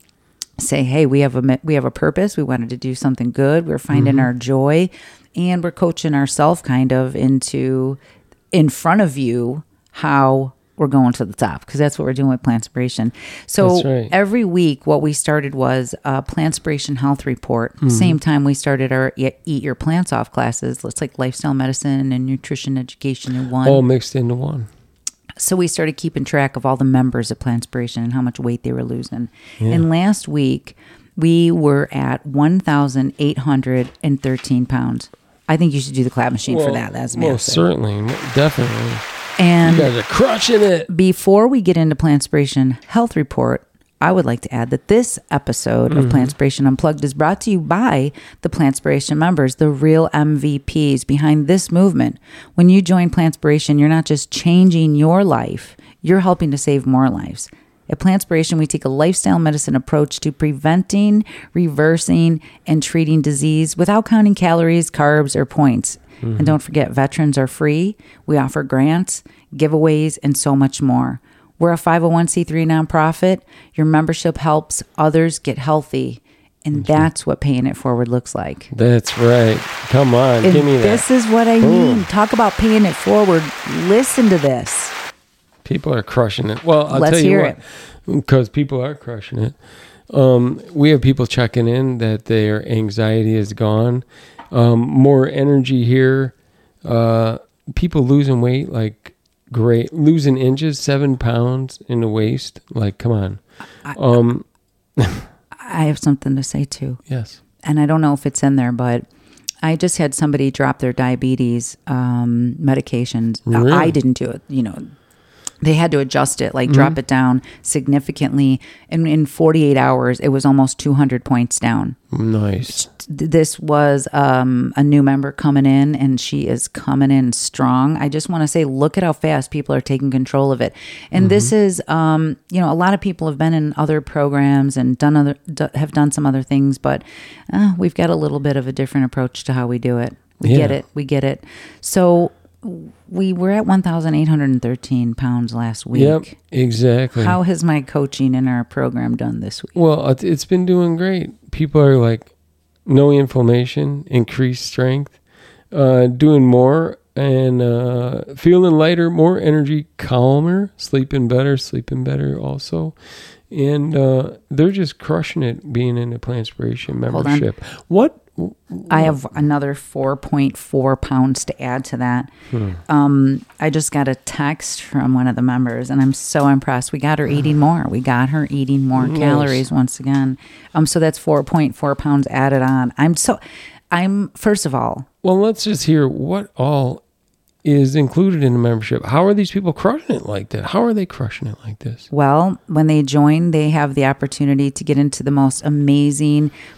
say, hey, we have a we have a purpose. We wanted to do something good. We're finding Mm-hmm. our joy, and we're coaching ourselves kind of into in front of you how we're going to the top, because that's what we're doing with Plantspiration. So That's right. every week, what we started was a Plantspiration health report. Mm-hmm. Same time we started our Eat Your Plants Off classes. It's like lifestyle medicine and nutrition education in one. All mixed into one. So we started keeping track of all the members of Plantspiration and how much weight they were losing. Yeah. And last week, we were at one thousand eight hundred thirteen pounds. I think you should do the clap machine for Well, that. That's Well, massive. certainly. Definitely. And You guys are crushing it. before we get into Plantspiration Health Report, I would like to add that this episode Mm-hmm. of Plantspiration Unplugged is brought to you by the Plantspiration members, the real M V Ps behind this movement. When you join Plantspiration, you're not just changing your life, you're helping to save more lives. At Plantspiration, we take a lifestyle medicine approach to preventing, reversing, and treating disease without counting calories, carbs, or points. And don't forget, veterans are free. We offer grants, giveaways, and so much more. We're a five oh one c three nonprofit. Your membership helps others get healthy. And that's what paying it forward looks like. That's right. Come on. And Give me that. this is what I Boom. mean. Talk about paying it forward. Listen to this. People are crushing it. Well, I'll Let's tell you hear what. Because people are crushing it. Um, we have people checking in that their anxiety is gone. Um, more energy here. Uh, people losing weight, like great. Losing inches, seven pounds in the waist. Like, come on. I, Um, I have something to say too. yes. And I don't know if it's in there, but I just had somebody drop their diabetes um, medications. Really? I didn't do it, you know. They had to adjust it, like drop it down significantly. And in forty-eight hours, it was almost two hundred points down. Nice. This was um, a new member coming in, and she is coming in strong. I just want to say, look at how fast people are taking control of it. And Mm-hmm. this is, um, you know, a lot of people have been in other programs and done other, d- have done some other things, but uh, we've got a little bit of a different approach to how we do it. We get Yeah. it. We get it. So we were at one thousand eight hundred thirteen pounds last week. Yep. Exactly. How has my coaching in our program done this week? Well, it- it's been doing great. People are like, no inflammation, increased strength, uh, doing more and uh, feeling lighter, more energy, calmer, sleeping better, sleeping better also. And uh, they're just crushing it being in the Plantspiration Hold on. membership. What? I have another four point four pounds to add to that. Hmm. Um, I just got a text from one of the members, and I'm so impressed. We got her eating more. We got her eating more Nice. calories once again. Um, so that's four point four pounds added on. I'm so, I'm first of all, Well, let's just hear what all is included in the membership. How are these people crushing it like that? How are they crushing it like this? well, when they join, they have the opportunity to get into the most amazing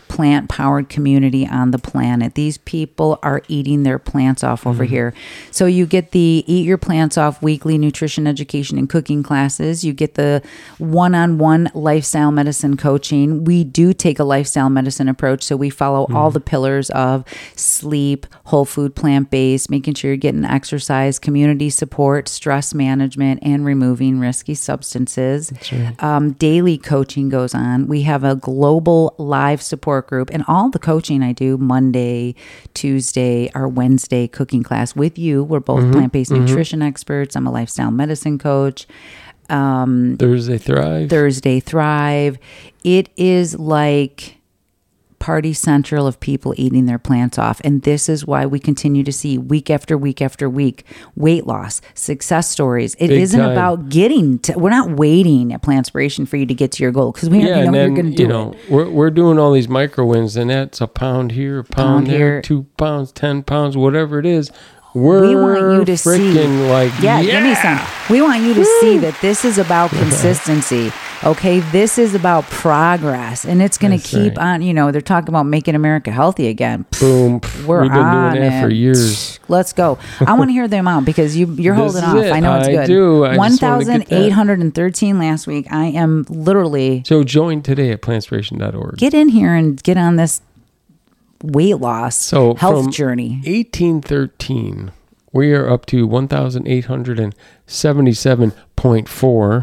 plant-powered community on the planet. These people are eating their plants off over mm-hmm. here. So you get the Eat Your Plants Off weekly nutrition education and cooking classes. You get the one-on-one lifestyle medicine coaching. We do take a lifestyle medicine approach, so we follow mm-hmm. all the pillars of sleep, whole food, plant-based, making sure you're getting exercise, community support, stress management, and removing risky substances. That's right. Um, daily coaching goes on. We have a global live support group, and all the coaching I do Monday, Tuesday, or Wednesday cooking class with you. We're both mm-hmm. plant-based mm-hmm. nutrition experts. I'm a lifestyle medicine coach. Um, Thursday Thrive. Thursday Thrive. It is like party central of people eating their plants off. And this is why we continue to see week after week after week weight loss, success stories. It Big isn't time. about getting to, we're not waiting at Plantspiration for you to get to your goal because we yeah, already know then, you're going to do you know, it. We're, we're doing all these micro wins, and that's a pound here, a pound, pound there, here. two pounds, ten pounds, whatever it is. We're we want you to see, like, yeah, yeah, give me some. We want you to Woo! see that this is about consistency. Okay, this is about progress, and it's going to keep right. on. You know, they're talking about making America healthy again. Boom, we're we've been on doing that it. for years. Let's go. I want to hear the amount because you you're holding off. It. I know it's I good. do. I One thousand eight hundred and thirteen last week. I am literally. So join today at plantspiration dot org. Get in here and get on this weight loss so health from journey. eighteen thirteen. We are up to one thousand eight hundred seventy-seven point four.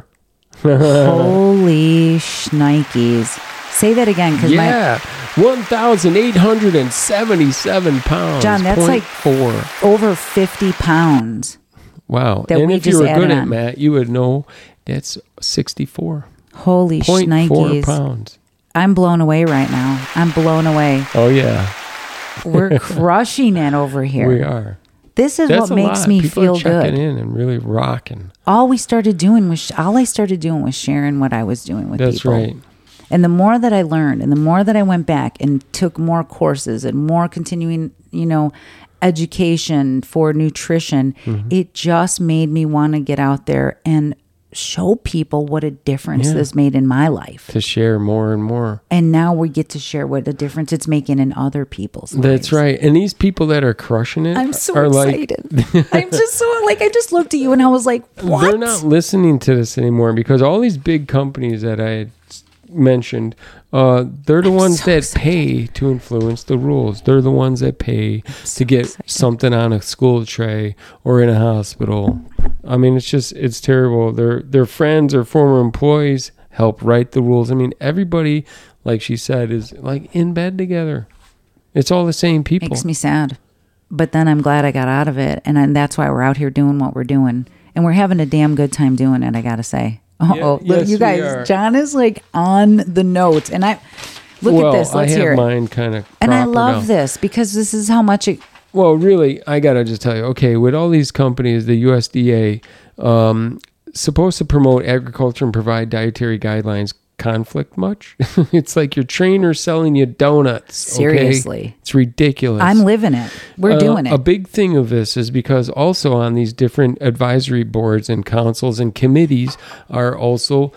Holy shnikes. Say that again. Cause yeah. My, one thousand eight hundred seventy-seven pounds. John, that's like four. over fifty pounds. Wow. And if you were good at math, you would know that's sixty-four. Holy shnikes. four pounds. I'm blown away right now. I'm blown away. Oh, yeah. We're crushing it over here. We are. This is That's what makes lot. me People feel are checking good. in and really rocking. All we started doing was all I started doing was sharing what I was doing with That's people. That's right. And the more that I learned, and the more that I went back and took more courses and more continuing, you know, education for nutrition, mm-hmm. it just made me want to get out there and show people what a difference yeah. this made in my life. To share more and more. And now we get to share what a difference it's making in other people's lives. That's right. And these people that are crushing it I'm so are excited. Like, I'm just so, like, I just looked at you and I was like, what? They're not listening to this anymore because all these big companies that I had mentioned, uh, they're the I'm ones so that excited. pay to influence the rules. They're the ones that pay so to get excited. something on a school tray or in a hospital. I mean, it's just, it's terrible. Their their friends or former employees help write the rules. I mean, everybody, like she said, is like in bed together. It's all the same people. Makes me sad. But then I'm glad I got out of it. And I, that's why we're out here doing what we're doing. And we're having a damn good time doing it, I got to say. Oh, yeah, oh yes, you guys, John is like on the notes. And I, look well, at this. Let's I have hear it. mine kind of And I love out. this because this is how much it. Well, really, I got to just tell you, okay, with all these companies, the U S D A, um, supposed to promote agriculture and provide dietary guidelines, conflict much? It's like your trainer selling you donuts. Seriously. Okay? It's ridiculous. I'm living it. We're uh, doing it. A big thing of this is because also on these different advisory boards and councils and committees are also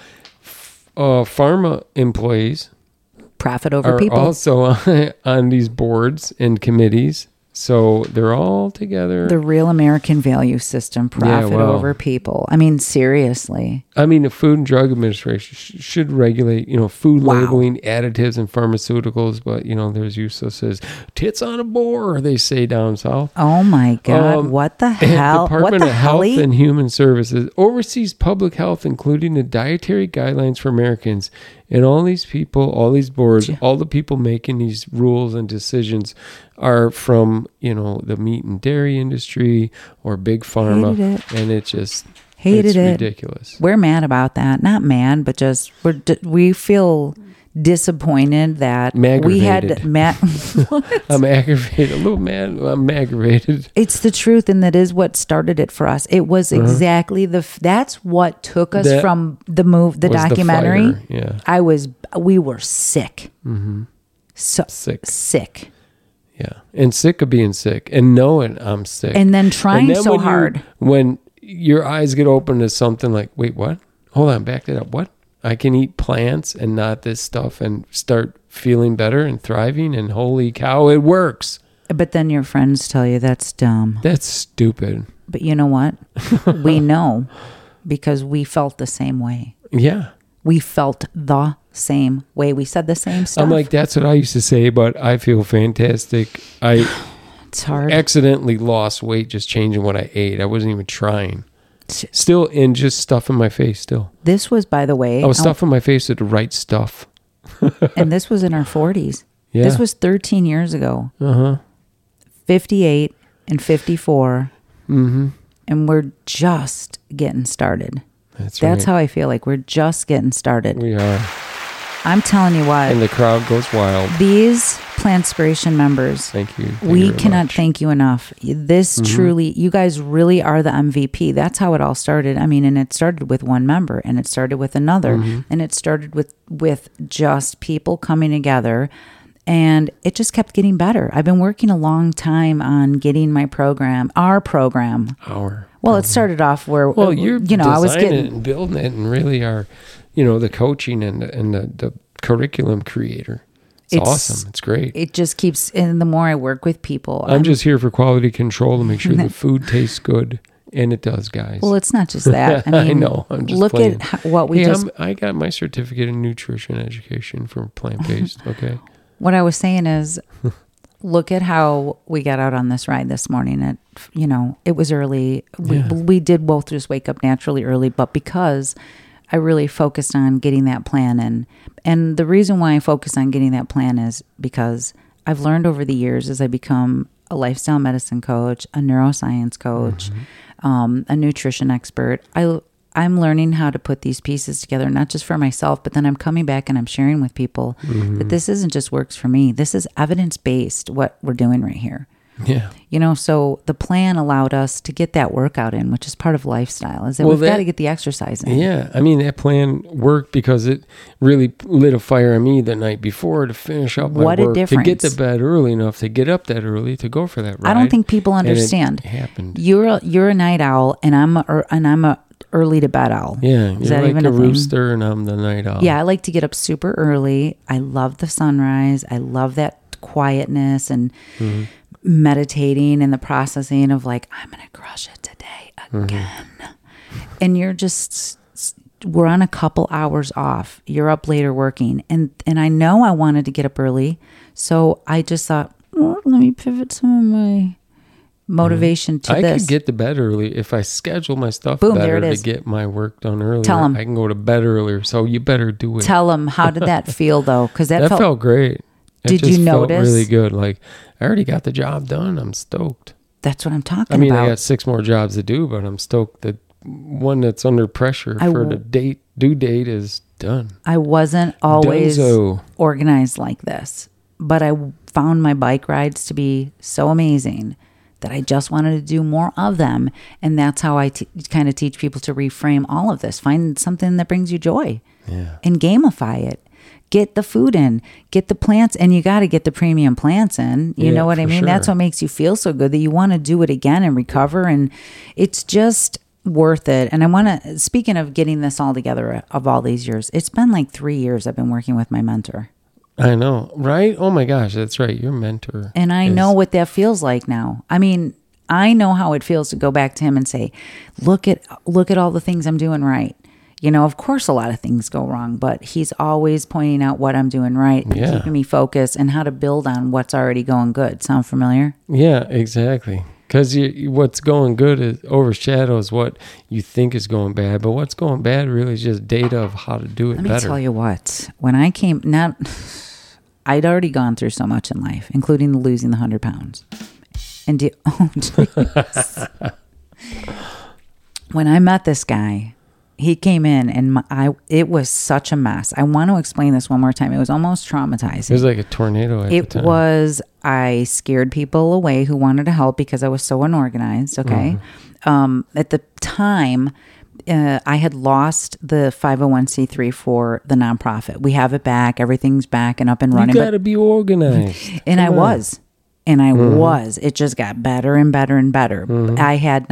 uh, pharma employees. Profit over are people. Also on, on these boards and committees. So they're all together. The real American value system, profit yeah, well, over people. I mean, seriously. I mean, the Food and Drug Administration sh- should regulate, you know, food wow. labeling, additives, and pharmaceuticals. But, you know, there's useless as tits on a boar, they say down south. Oh, my God. Um, what the hell? Department what the of Health hell? and Human Services oversees public health, including the dietary guidelines for Americans. And all these people, all these boards, all the people making these rules and decisions are from, you know, the meat and dairy industry or big pharma. Hated it. And it just, Hated it's it. ridiculous. We're mad about that. Not mad, but just we're we feel disappointed that we had ma- I'm aggravated. A little mad. I'm aggravated. It's the truth, and that is what started it for us. It was uh-huh. exactly the. F- that's what took us that from the move, the documentary. The yeah, I was. We were sick. Mm-hmm. So sick. Sick. Yeah, and sick of being sick, and knowing I'm sick, and then trying and then so when hard. When your eyes get open to something like, wait, what? Hold on, back that up. What? I can eat plants and not this stuff, and start feeling better and thriving, and holy cow, it works. But then your friends tell you that's dumb. That's stupid. But you know what? We know because we felt the same way. Yeah. We felt the same way. We said the same stuff. I'm like, that's what I used to say, but I feel fantastic. I it's hard. accidentally lost weight just changing what I ate. I wasn't even trying. Still in just stuffing my face still. This was, by the way. I was stuffing my face with the right stuff. And this was in our forties. Yeah. This was thirteen years ago. Uh-huh. fifty-eight and fifty-four. Mm-hmm. And we're just getting started. That's, That's right. how I feel like we're just getting started. We are. I'm telling you what. And the crowd goes wild. These Plantspiration members. Thank you. Thank we you cannot much. thank you enough. This mm-hmm. truly, you guys really are the M V P. That's how it all started. I mean, and it started with one member, and it started with another, mm-hmm. and it started with, with just people coming together. And it just kept getting better. I've been working a long time on getting my program, our program. Our. Well, it started off where, well, you're you know, I was getting it and building it, and really are, you know, the coaching and the, and the, the curriculum creator. It's, it's awesome. It's great. It just keeps, and the more I work with people, I'm, I'm just here for quality control to make sure the food tastes good. And it does, guys. Well, it's not just that. I mean, I know. I'm just look playing. at what we hey, just. I'm, I got my certificate in nutrition education from plant-based. Okay. What I was saying is, look at how we got out on this ride this morning. At you know, it was early. We, yeah. we did both just wake up naturally early, but because I really focused on getting that plan in, and the reason why I focus on getting that plan is because I've learned over the years as I become a lifestyle medicine coach, a neuroscience coach, mm-hmm. um, a nutrition expert. I I'm learning how to put these pieces together, not just for myself, but then I'm coming back and I'm sharing with people mm-hmm. that this isn't just works for me. This is evidence-based, what we're doing right here. Yeah. You know, so the plan allowed us to get that workout in, which is part of lifestyle, is that well, we've that, got to get the exercise in. Yeah. I mean, that plan worked because it really lit a fire on me the night before to finish up my what work. A difference. To get to bed early enough, to get up that early, to go for that ride. I don't think people understand. And it happened. You're a, you're a night owl, and I'm a, and I'm a early to bed owl. Yeah. Is you're that like even a, a rooster, thing? And I'm the night owl. Yeah. I like to get up super early. I love the sunrise. I love that quietness and mm-hmm. meditating and the processing of like, I'm going to crush it today again. Mm-hmm. And you're just, we're on a couple hours off. You're up later working. And, and I know I wanted to get up early. So I just thought, well, let me pivot some of my motivation to I this. could get to bed early if I schedule my stuff Boom, better there it to is. get my work done earlier. Tell 'em. I can go to bed earlier. So you better do it. Tell them, how did that feel though? Because that, that felt, felt great. It Did just you notice? Felt really good. Like I already got the job done. I'm stoked. That's what I'm talking I mean, about. I got six more jobs to do, but I'm stoked that one that's under pressure I for w- the date due date is done. I wasn't always Dunzo. organized like this, but I found my bike rides to be so amazing that I just wanted to do more of them. And that's how I t- kind of teach people to reframe all of this. Find something that brings you joy yeah. and gamify it. Get the food in, get the plants, and you got to get the premium plants in. You yeah, know what I mean? Sure. That's what makes you feel so good that you want to do it again and recover. And it's just worth it. And I want to, speaking of getting this all together of all these years, it's been like three years I've been working with my mentor. I know, right? Oh my gosh, that's right. Your mentor. And I is, know what that feels like now. I mean, I know how it feels to go back to him and say, look at, look at all the things I'm doing right. You know, of course, a lot of things go wrong, but he's always pointing out what I'm doing right, yeah. keeping me focused, and how to build on what's already going good. Sound familiar? Yeah, exactly. Because what's going good is overshadows what you think is going bad, but what's going bad really is just data of how to do it Let me better. tell you what, when I came, not, I'd already gone through so much in life, including losing the one hundred pounds. And do, oh, geez. When I met this guy, he came in and my, I, it was such a mess. I want to explain this one more time. It was almost traumatizing. It was like a tornado at It the time. was, I scared people away who wanted to help because I was so unorganized, okay? Mm-hmm. Um, at the time, uh, I had lost the five oh one c three for the nonprofit. We have it back. Everything back and up and running. You got to be organized. And Come I on. was. And I mm-hmm. was. It just got better and better and better. Mm-hmm. I had not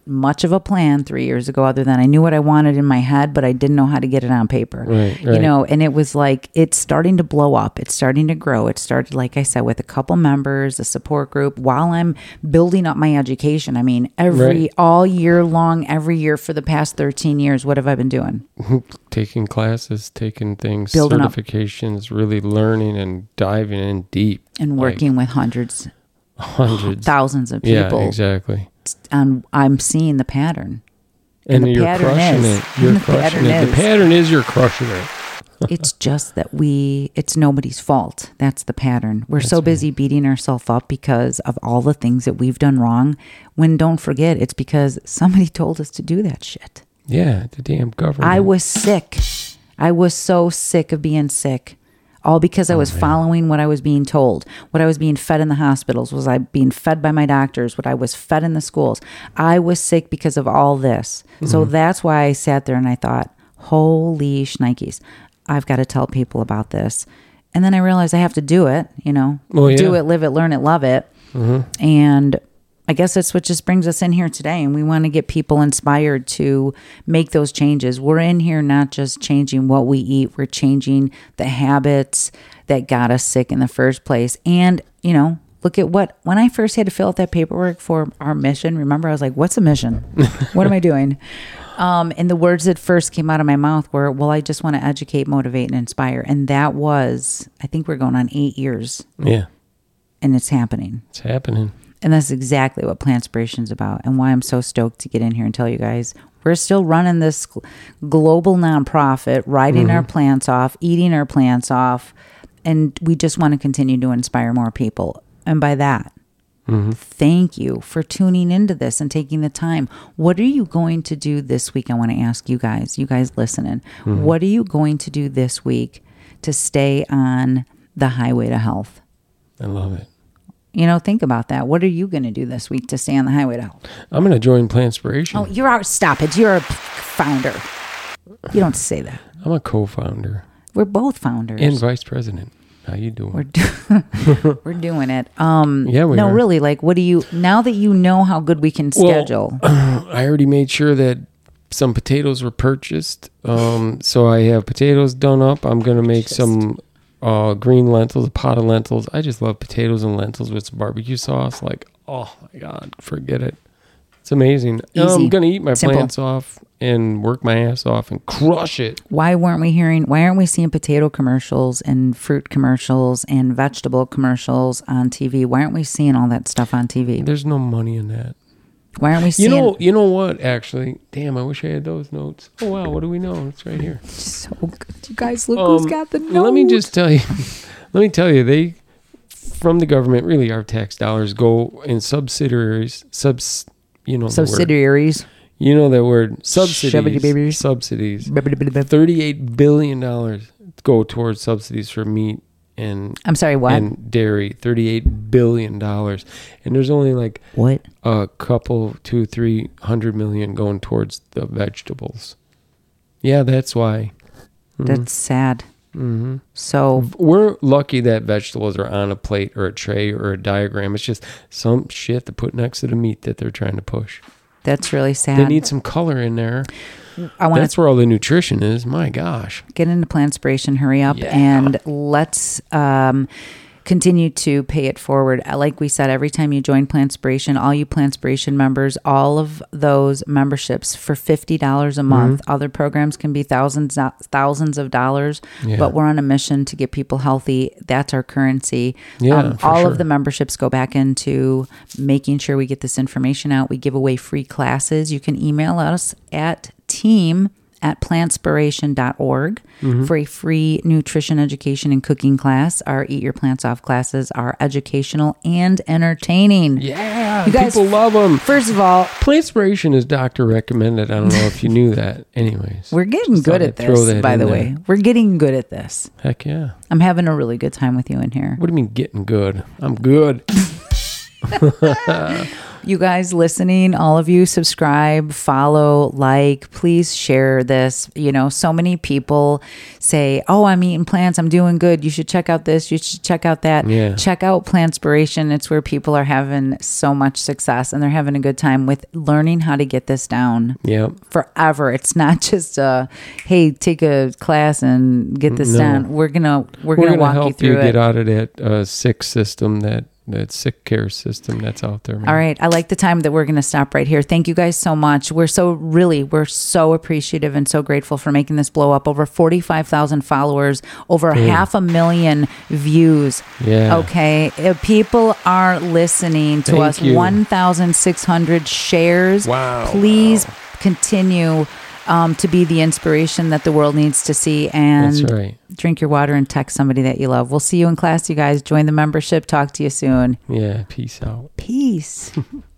much of a plan three years ago other than I knew what I wanted in my head, but I didn't know how to get it on paper. Right, right. You know, and it was like, it's starting to blow up. It's starting to grow. It started, like I said, with a couple members, a support group, while I'm building up my education. I mean, every, Right. all year long, every year for the past thirteen years, what have I been doing? Taking classes, taking things, Building up. certifications, really learning and diving in deep. And working like, with hundreds, hundreds. thousands of people. Yeah, exactly. And I'm seeing the pattern. And, And the you're pattern crushing is- it. You're the crushing pattern it. is- The pattern is you're crushing it. It's just that we, it's nobody's fault. That's the pattern. We're That's so right. busy beating ourselves up because of all the things that we've done wrong. When don't forget, it's because somebody told us to do that shit. Yeah, the damn government. I was sick. I was so sick of being sick. All because I was man. following what I was being told. What I was being fed in the hospitals. Was I being fed by my doctors? What I was fed in the schools. I was sick because of all this. Mm-hmm. So that's why I sat there and I thought, holy shnikes, I've got to tell people about this. And then I realized I have to do it, you know. Well, yeah. Do it, live it, learn it, love it. Mm-hmm. And I guess that's what just brings us in here today. And we want to get people inspired to make those changes. We're in here not just changing what we eat. We're changing the habits that got us sick in the first place. And, you know, look at what, when I first had to fill out that paperwork for our mission, remember, I was like, what's a mission? What am I doing? Um, and the words that first came out of my mouth were, well, I just want to educate, motivate, and inspire. And that was, I think we're going on eight years. Yeah. And it's happening. It's happening. And that's exactly what Plantspiration is about and why I'm so stoked to get in here and tell you guys. We're still running this gl- global nonprofit, riding Mm-hmm. our plants off, eating our plants off, and we just want to continue to inspire more people. And by that, Mm-hmm. thank you for tuning into this and taking the time. What are you going to do this week? I want to ask you guys, you guys listening, Mm-hmm. what are you going to do this week to stay on the highway to health? I love it. You know, think about that. What are you going to do this week to stay on the highway to health? I'm going to join Plantspiration. Oh, you're our, stop it. You're a founder. You don't say that. I'm a co-founder We're both founders. and vice president. How you doing? We're do- we're doing it. Um, Yeah, we no, are. really. Like, what do you now that you know how good we can schedule? Well, I already made sure that some potatoes were purchased. Um, so I have potatoes done up. I'm going to make Just- some uh, green lentils, a pot of lentils. I just love potatoes and lentils with some barbecue sauce. Like, oh my God, forget it. It's amazing. Easy. I'm going to eat my Simple. plants off and work my ass off and crush it. Why weren't we hearing? Why aren't we seeing potato commercials and fruit commercials and vegetable commercials on T V? Why aren't we seeing all that stuff on T V? There's no money in that. Why aren't we You seeing? know, you know what? Actually, damn, I wish I had those notes. Oh wow, what do we know? It's right here. So good. You guys, look Um, who's got the note. Let me just tell you. Let me tell you. They, from the government, really, our tax dollars go in subsidiaries. Subs, you know, the word. subsidiaries. You know that word. Subsidies. Shabby-dabby. Subsidies. Thirty-eight billion dollars go towards subsidies for meat and I'm sorry. What? and dairy. Thirty-eight billion dollars, and there's only like what? a couple, two, three hundred million going towards the vegetables. Yeah, that's why. Mhm. That's sad. Mhm. So We're lucky that vegetables are on a plate or a tray or a diagram. It's just some shit to put next to the meat that they're trying to push. that's really sad. They need some color in there. I want That's to where all the nutrition is. My gosh. get into Plantspiration. Hurry up Yeah. and let's um, continue to pay it forward. Like we said, every time you join Plantspiration, all you Plantspiration members, all of those memberships for fifty dollars a month. Other programs can be thousands, thousands of dollars, Yeah. but we're on a mission to get people healthy. That's our currency. Yeah, for all sure. of the memberships go back into making sure we get this information out. We give away free classes. You can email us at team at plantspiration dot org Mm-hmm. for a free nutrition education and cooking class. Our Eat Your Plants Off classes are educational and entertaining. Yeah. You guys- people love them. First of all, Plantspiration is doctor recommended. I don't know if you knew that. Anyways. we're getting Just good thought at I'd throw this, that by in the there. way. We're getting good at this. Heck yeah. I'm having a really good time with you in here. What do you mean getting good? I'm good. You guys listening, all of you, subscribe, follow, like, please share this. You know, so many people say, oh, I'm eating plants, I'm doing good. You should check out this. You should check out that. Yeah. Check out Plantspiration. It's where people are having so much success and they're having a good time with learning how to get this down. Yep. Forever. It's not just a, hey, take a class and get this No. down. We're gonna we're, We're gonna going to walk help you through you it. get out of that uh, sick system, that, that sick care system that's out there, man. All right. I like the time that we're going to stop right here. Thank you guys so much. We're so really, we're so appreciative and so grateful for making this blow up. Over forty-five thousand followers, over Damn. half a million views. Yeah. Okay. If people are listening to Thank us. you. one thousand six hundred shares. Wow. Please Wow. continue um, to be the inspiration that the world needs to see. And That's right. drink your water and text somebody that you love. We'll see you in class, you guys. Join the membership. Talk to you soon. Yeah. Peace out. Peace.